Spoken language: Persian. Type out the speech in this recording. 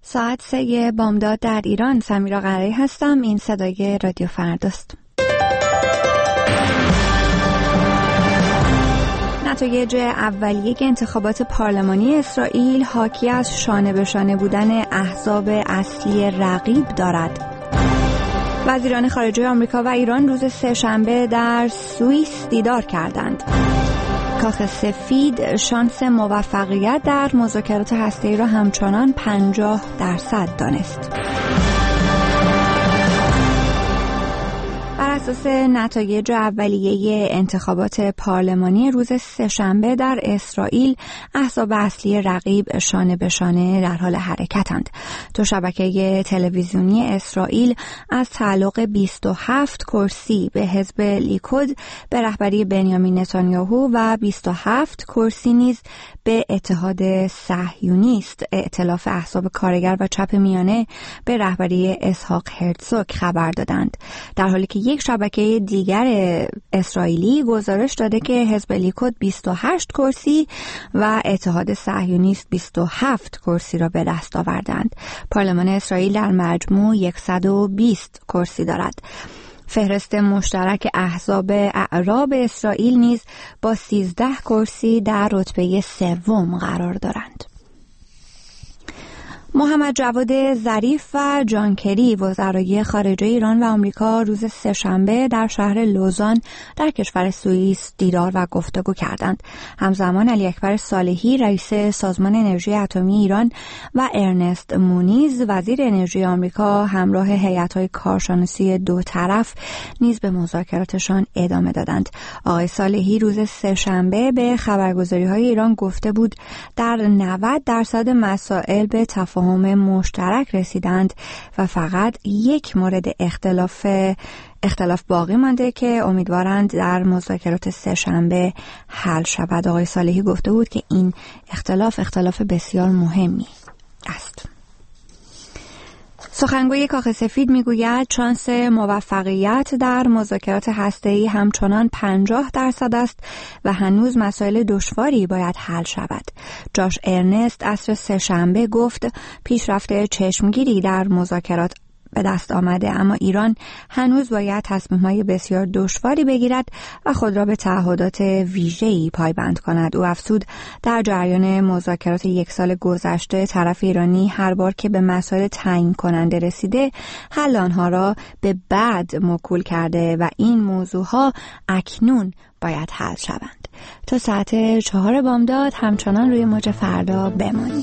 ساعت 3 بامداد در ایران. سمیرا قرایی هستم. این صدای رادیو فرداست. نتایج اولیه انتخابات پارلمانی اسرائیل حاکی از شانه به شانه بودن احزاب اصلی رقیب دارد. وزیران خارجه آمریکا و ایران روز سه‌شنبه در سوئیس دیدار کردند. کاخ سفید شانس موفقیت در مذاکرات هسته‌ای را همچنان 50% دانست. بر اساس نتایج اولیه انتخابات پارلمانی روز سه‌شنبه در اسرائیل، احزاب اصلی رقیب شانه به شانه در حال حرکتند. دو شبکه تلویزیونی اسرائیل از تعلق 27 کرسی به حزب لیکود به رهبری بنیامین نتانیاهو و 27 کرسی نیز به اتحاد صهیونیست، ائتلاف احزاب کارگر و چپ میانه به رهبری اسحاق هرتزوگ خبر دادند، در حالی که یک شبکه دیگر اسرائیلی گزارش داده که حزب لیکود 28 کرسی و اتحاد صهیونیست 27 کرسی را به دست آوردند. پارلمان اسرائیل در مجموع 120 کرسی دارد. فهرست مشترک احزاب اعراب اسرائیل نیز با 13 کرسی در رتبه سوم قرار دارند. محمد جواد ظریف و جان کری وزرای خارجه ایران و آمریکا روز سه‌شنبه در شهر لوزان در کشور سوئیس دیدار و گفتگو کردند. همزمان علی اکبر صالحی رئیس سازمان انرژی اتمی ایران و ارنست مونیز وزیر انرژی آمریکا همراه هیئت‌های کارشناسی دو طرف نیز به مذاکراتشان ادامه دادند. آقای صالحی روز سه‌شنبه به خبرگزاری‌های ایران گفته بود در 90% مسائل به تفاهم مشترک رسیدند و فقط یک مورد اختلاف باقی مانده که امیدوارند در مذاکرات سه‌شنبه حل شود. آقای صالحی گفته بود که این اختلاف بسیار مهمی است. سخنگوی کاخ سفید میگوید شانس موفقیت در مذاکرات هسته‌ای همچنان 50% است و هنوز مسائل دشواری باید حل شود. جاش ارنست عصر سه‌شنبه گفت پیشرفت چشمگیری در مذاکرات به دست آمده، اما ایران هنوز باید تصمیم‌های بسیار دشواری بگیرد و خود را به تعهدات ویژه‌ای پایبند کند. او افزود در جریان مذاکرات یک سال گذشته طرف ایرانی هر بار که به مسائل تعیین کننده رسیده حل آنها را به بعد موکول کرده و این موضوعها اکنون باید حل شوند. تا ساعت 4 بامداد همچنان روی موج فردا بمانید.